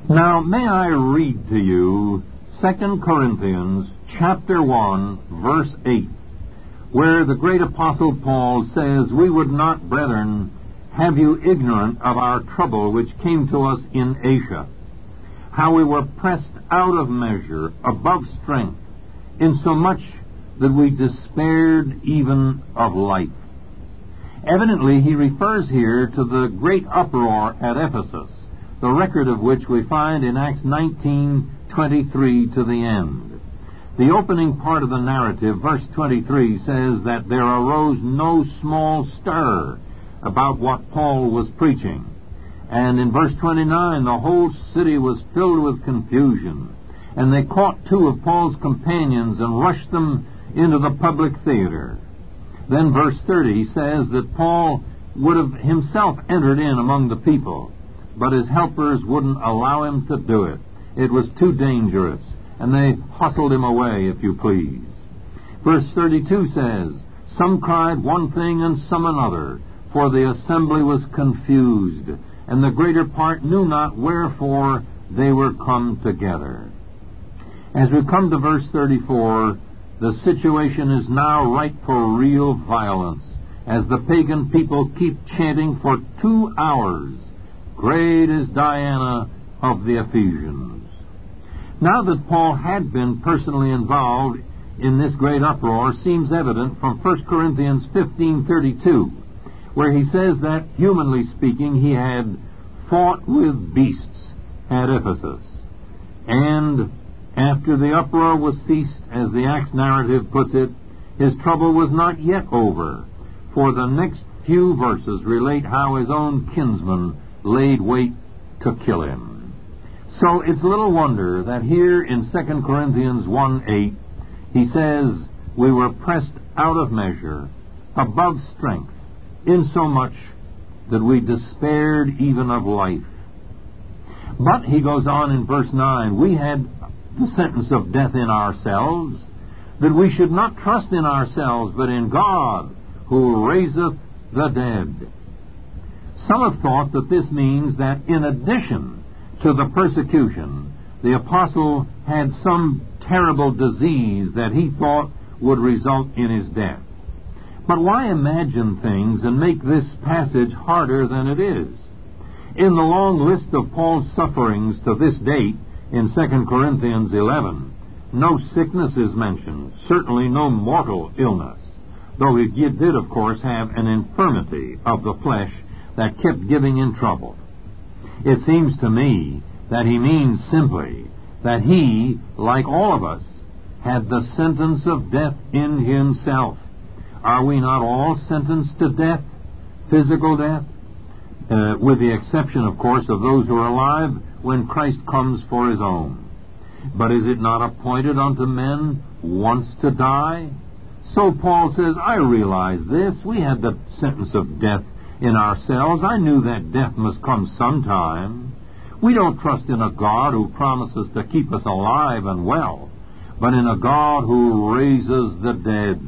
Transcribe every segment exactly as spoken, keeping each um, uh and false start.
Now, may I read to you Second Corinthians chapter one, verse eight, where the great apostle Paul says, "We would not, brethren, have you ignorant of our trouble which came to us in Asia, how we were pressed out of measure, above strength, insomuch that we despaired even of life." Evidently, he refers here to the great uproar at Ephesus, the record of which we find in Acts nineteen twenty-three to the end. The opening part of the narrative, verse twenty-three, says that there arose no small stir about what Paul was preaching. And in verse twenty-nine, the whole city was filled with confusion, and they caught two of Paul's companions and rushed them into the public theater. Then verse thirty says that Paul would have himself entered in among the people, but his helpers wouldn't allow him to do it. It was too dangerous, and they hustled him away, if you please. Verse thirty-two says, "Some cried one thing and some another, for the assembly was confused, and the greater part knew not wherefore they were come together." As we come to verse thirty-four, the situation is now ripe for real violence, as the pagan people keep chanting for two hours, "Great is Diana of the Ephesians." Now that Paul had been personally involved in this great uproar seems evident from First Corinthians fifteen thirty-two, where he says that, humanly speaking, he had fought with beasts at Ephesus. And after the uproar was ceased, as the Acts narrative puts it, his trouble was not yet over, for the next few verses relate how his own kinsmen laid wait to kill him. So it's little wonder that here in Second Corinthians one eight, he says, "We were pressed out of measure, above strength, insomuch that we despaired even of life." But, he goes on in verse nine, "We had the sentence of death in ourselves, that we should not trust in ourselves, but in God, who raiseth the dead." Some have thought that this means that in addition to the persecution, the apostle had some terrible disease that he thought would result in his death. But why imagine things and make this passage harder than it is? In the long list of Paul's sufferings to this date in Second Corinthians eleven, no sickness is mentioned, certainly no mortal illness, though he did, of course, have an infirmity of the flesh that kept giving him trouble. It seems to me that he means simply that he, like all of us, had the sentence of death in himself. Are we not all sentenced to death, physical death? Uh, with the exception, of course, of those who are alive when Christ comes for his own. But is it not appointed unto men once to die? So Paul says, "I realize this. We had the sentence of death in ourselves. I knew that death must come sometime. We don't trust in a God who promises to keep us alive and well, but in a God who raises the dead."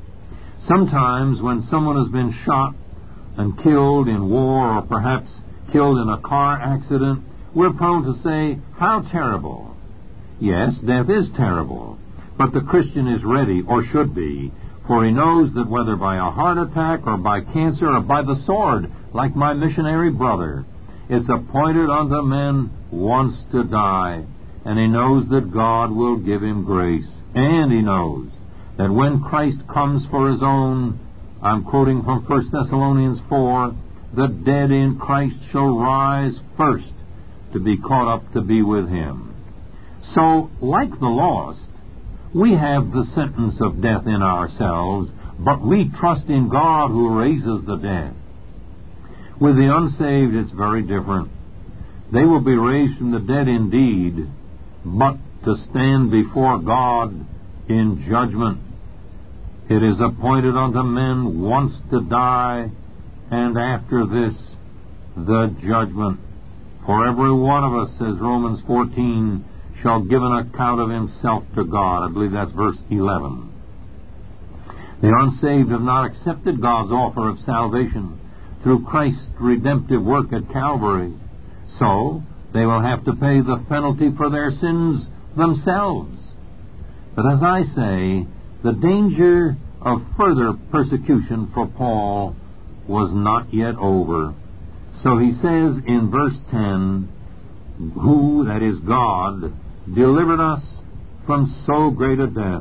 Sometimes when someone has been shot and killed in war, or perhaps killed in a car accident, we're prone to say, "How terrible." Yes, death is terrible, but the Christian is ready, or should be, for he knows that whether by a heart attack or by cancer or by the sword, like my missionary brother, it's appointed unto men once to die, and he knows that God will give him grace. And he knows that when Christ comes for his own, I'm quoting from First Thessalonians four, "the dead in Christ shall rise first to be caught up to be with him." So, like the lost, we have the sentence of death in ourselves, but we trust in God who raises the dead. With the unsaved, it's very different. They will be raised from the dead indeed, but to stand before God in judgment. It is appointed unto men once to die, and after this, the judgment. For every one of us, says Romans fourteen, shall give an account of himself to God. I believe that's verse eleven. The unsaved have not accepted God's offer of salvation through Christ's redemptive work at Calvary. So, They will have to pay the penalty for their sins themselves. But as I say, the danger of further persecution for Paul was not yet over. So he says in verse ten, who, that is God, delivered us from so great a death,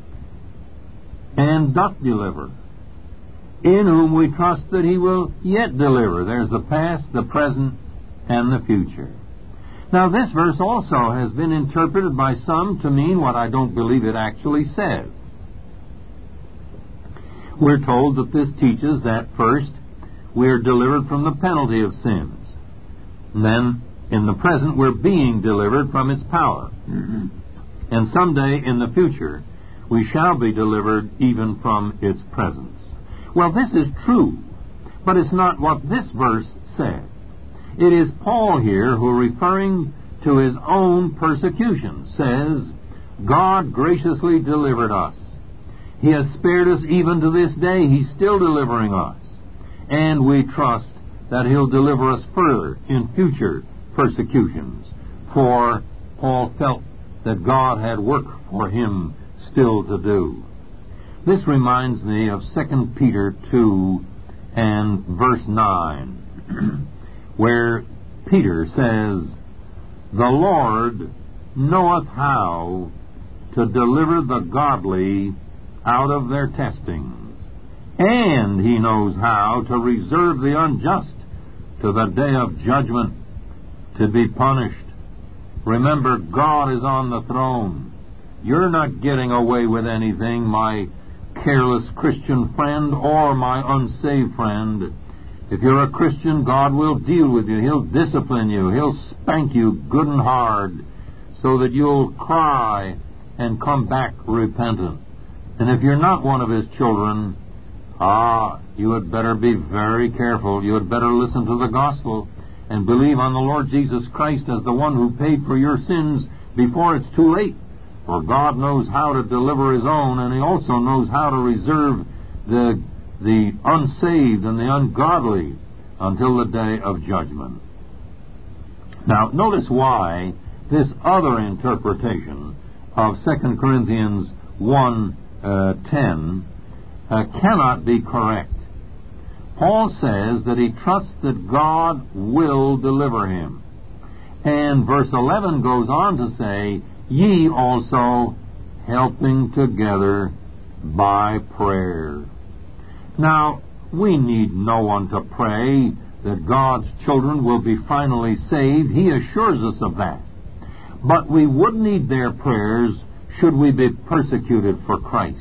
and doth deliver, in whom we trust that he will yet deliver. There's the past, the present, and the future. Now this verse also has been interpreted by some to mean what I don't believe it actually says. We're told that this teaches that first, we are delivered from the penalty of sins. And then, in the present, we're being delivered from its power. Mm-hmm. And someday in the future, we shall be delivered even from its presence. Well, this is true, but it's not what this verse says. It is Paul here who, referring to his own persecution, says, God graciously delivered us. He has spared us even to this day. He's still delivering us. And we trust that He'll deliver us further in future persecutions. For Paul felt that God had work for him still to do. This reminds me of Second Peter two and verse nine, where Peter says, the Lord knoweth how to deliver the godly out of their testings, and He knows how to reserve the unjust to the day of judgment, to be punished. Remember, God is on the throne. You're not getting away with anything, my careless Christian friend or my unsaved friend. If you're a Christian, God will deal with you. He'll discipline you. He'll spank you good and hard so that you'll cry and come back repentant. And if you're not one of His children, ah, you had better be very careful. You had better listen to the gospel and believe on the Lord Jesus Christ as the one who paid for your sins before it's too late. For God knows how to deliver His own, and He also knows how to reserve the, the unsaved and the ungodly until the day of judgment. Now, notice why this other interpretation of Second Corinthians one uh, ten uh, cannot be correct. Paul says that he trusts that God will deliver him. And verse eleven goes on to say, ye also helping together by prayer. Now, we need no one to pray that God's children will be finally saved. He assures us of that. But we would need their prayers should we be persecuted for Christ.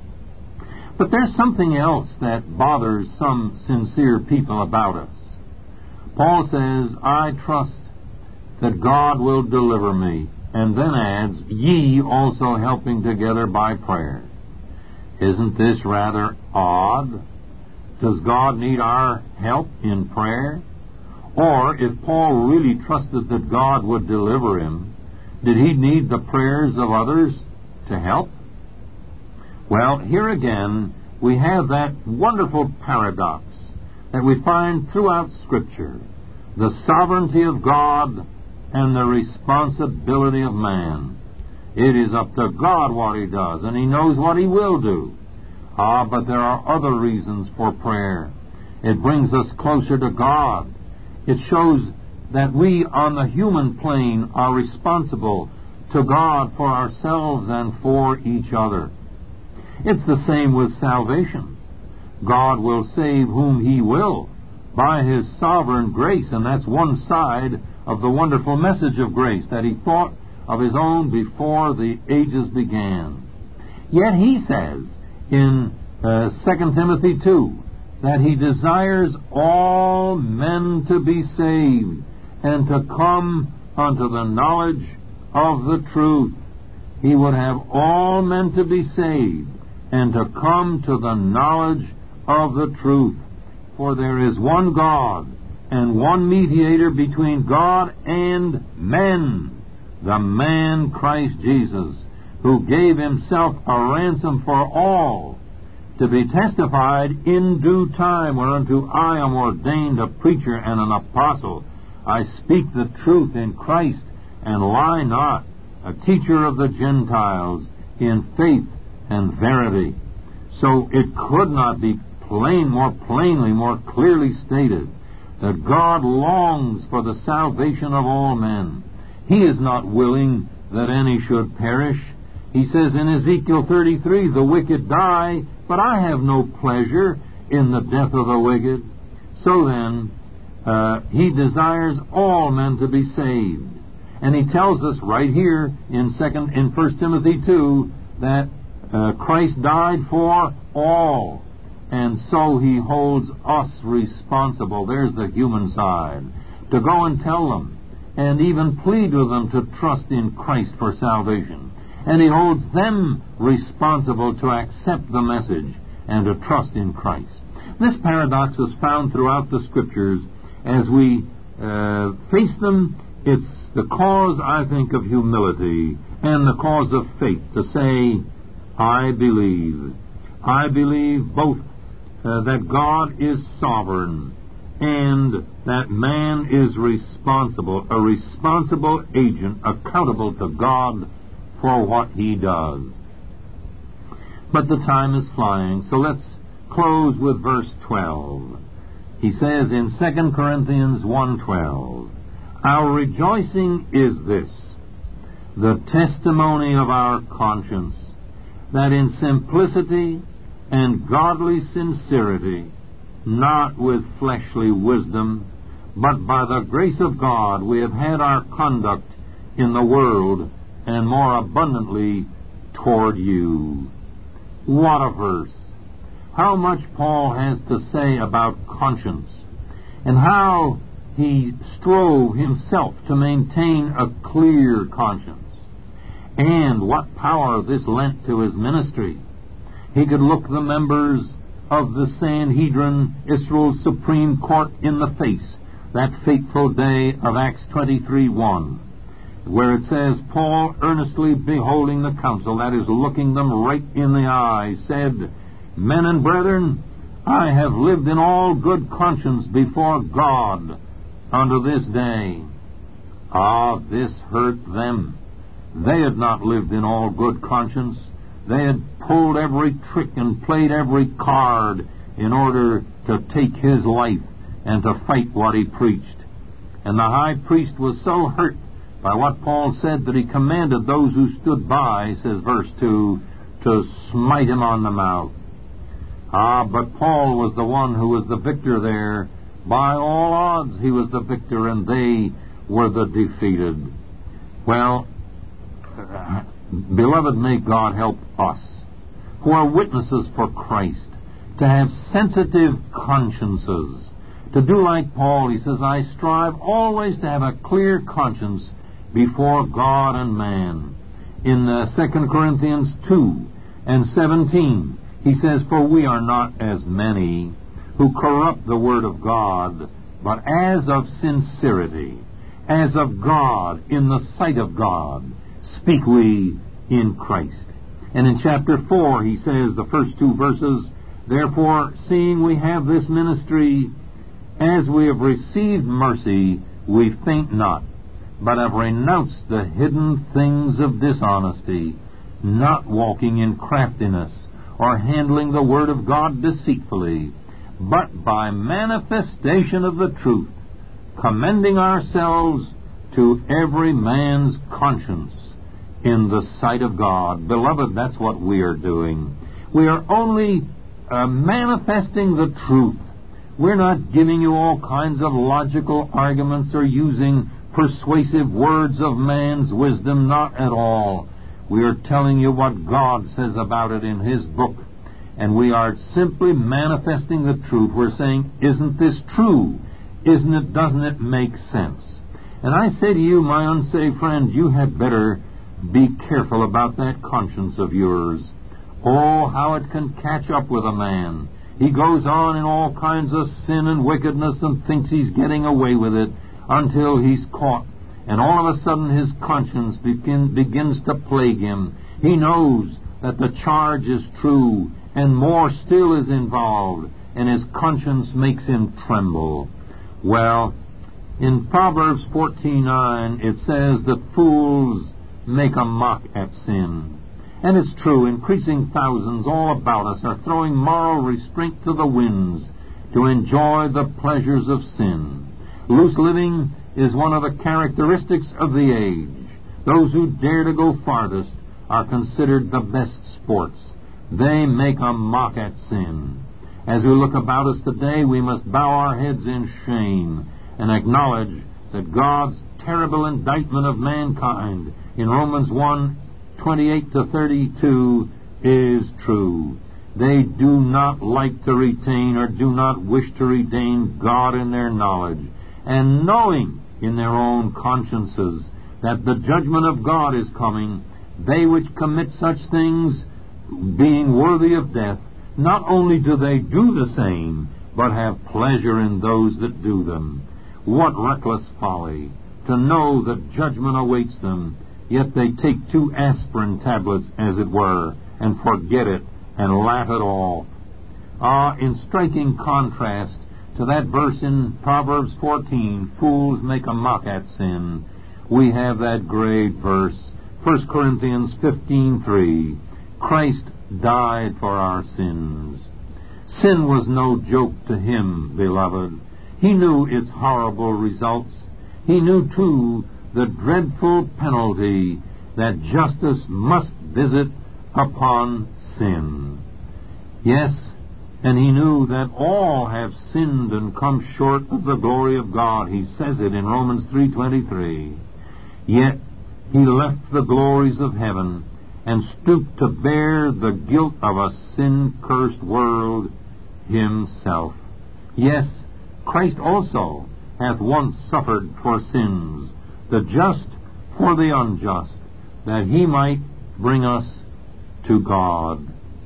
But there's something else that bothers some sincere people about us. Paul says, I trust that God will deliver me, and then adds, ye also helping together by prayer. Isn't this rather odd? Does God need our help in prayer? Or if Paul really trusted that God would deliver him, did he need the prayers of others to help? Well, here again, we have that wonderful paradox that we find throughout Scripture. The sovereignty of God and the responsibility of man. It is up to God what He does, and He knows what He will do. Ah, but there are other reasons for prayer. It brings us closer to God. It shows that we on the human plane are responsible to God for ourselves and for each other. It's the same with salvation. God will save whom He will by His sovereign grace, and that's one side of the wonderful message of grace, that He thought of His own before the ages began. Yet He says in uh, Second Timothy two that He desires all men to be saved and to come unto the knowledge of the truth. He would have all men to be saved and to come to the knowledge of the truth. For there is one God and one mediator between God and men, the man Christ Jesus, who gave Himself a ransom for all, to be testified in due time, whereunto I am ordained a preacher and an apostle I speak the truth in Christ, and lie not, a teacher of the Gentiles in faith and verity. So it could not be plain, more plainly, more clearly stated that God longs for the salvation of all men. He is not willing that any should perish. He says in Ezekiel thirty-three, the wicked die, but I have no pleasure in the death of the wicked. So then, uh, He desires all men to be saved. And He tells us right here in second in First Timothy two that uh, Christ died for all. And so He holds us responsible. There's the human side. To go and tell them and even plead with them to trust in Christ for salvation. And He holds them responsible to accept the message and to trust in Christ. This paradox is found throughout the Scriptures. As we uh, face them, it's the cause, I think, of humility and the cause of faith to say, I believe. I believe both uh, that God is sovereign and that man is responsible, a responsible agent, accountable to God for what he does. But the time is flying, so let's close with verse twelve. He says in Second Corinthians one twelve, our rejoicing is this, the testimony of our conscience, that in simplicity and godly sincerity, not with fleshly wisdom, but by the grace of God, we have had our conduct in the world, and more abundantly toward you. What a verse! How much Paul has to say about conscience, and how he strove himself to maintain a clear conscience, and what power this lent to his ministry. He could look the members of the Sanhedrin, Israel's Supreme Court, in the face that fateful day of Acts twenty-three one, where it says, Paul, earnestly beholding the council, that is, looking them right in the eye, said, Men and brethren, I have lived in all good conscience before God unto this day. Ah, this hurt them. They had not lived in all good conscience. They had pulled every trick and played every card in order to take his life and to fight what he preached. And the high priest was so hurt by what Paul said that he commanded those who stood by, says verse two, to smite him on the mouth. Ah, but Paul was the one who was the victor there. By all odds he was the victor, and they were the defeated. Well, uh, beloved, may God help us, who are witnesses for Christ, to have sensitive consciences. To do like Paul, he says, I strive always to have a clear conscience before God and man. In uh, Second Corinthians two and seventeen, he says, For we are not as many who corrupt the word of God, but as of sincerity, as of God, in the sight of God, speak we in Christ. And in chapter four, he says, the first two verses, Therefore, seeing we have this ministry, as we have received mercy, we faint not, but have renounced the hidden things of dishonesty, not walking in craftiness, or handling the word of God deceitfully, but by manifestation of the truth, commending ourselves to every man's conscience in the sight of God. Beloved, that's what we are doing. We are only uh, manifesting the truth. We're not giving you all kinds of logical arguments or using persuasive words of man's wisdom, not at all. We are telling you what God says about it in His book, and we are simply manifesting the truth. We're saying, isn't this true? Isn't it, doesn't it make sense? And I say to you, my unsaved friend, you had better be careful about that conscience of yours. Oh, how it can catch up with a man. He goes on in all kinds of sin and wickedness and thinks he's getting away with it until he's caught. And all of a sudden his conscience begin, begins to plague him. He knows that the charge is true and more still is involved, and his conscience makes him tremble. Well, In Proverbs fourteen nine, it says that fools make a mock at sin. And it's true, increasing thousands all about us are throwing moral restraint to the winds to enjoy the pleasures of sin. Loose living is one of the characteristics of the age. Those who dare to go farthest are considered the best sports. They make a mock at sin. As we look about us today, we must bow our heads in shame and acknowledge that God's terrible indictment of mankind in Romans one twenty-eight to thirty-two is true. They do not like to retain or do not wish to retain God in their knowledge, and knowing in their own consciences that the judgment of God is coming, they which commit such things, being worthy of death, not only do they do the same, but have pleasure in those that do them. What reckless folly to know that judgment awaits them, yet they take two aspirin tablets, as it were, and forget it and laugh it off. Ah, in striking contrast to that verse in Proverbs fourteen, fools make a mock at sin, we have that great verse, First Corinthians fifteen three. Christ died for our sins. Sin was no joke to him, beloved. He knew its horrible results. He knew, too, the dreadful penalty that justice must visit upon sin. Yes, and he knew that all have sinned and come short of the glory of God. He says it in Romans three twenty-three. Yet he left the glories of heaven and stooped to bear the guilt of a sin-cursed world himself. Yes, Christ also hath once suffered for sins, the just for the unjust, that he might bring us to God.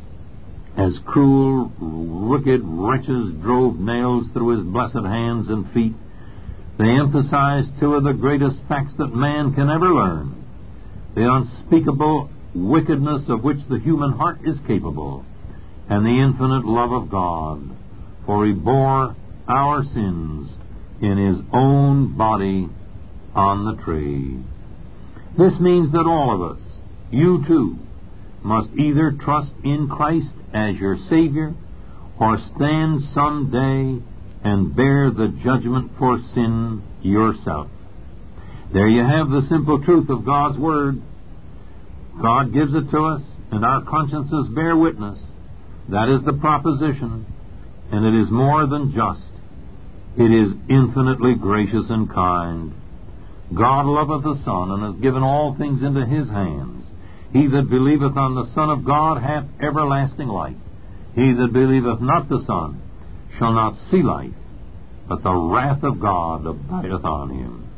As cruel, wicked wretches drove nails through his blessed hands and feet, they emphasize two of the greatest facts that man can ever learn: the unspeakable wickedness of which the human heart is capable, and the infinite love of God, for he bore our sins in his own body on the tree. This means that all of us, you too, must either trust in Christ as your Savior or stand some day and bear the judgment for sin yourself. There you have the simple truth of God's Word. God gives it to us, and our consciences bear witness. That is the proposition, and it is more than just. It is infinitely gracious and kind. God loveth the Son, and hath given all things into his hands. He that believeth on the Son of God hath everlasting life. He that believeth not the Son shall not see life, but the wrath of God abideth on him.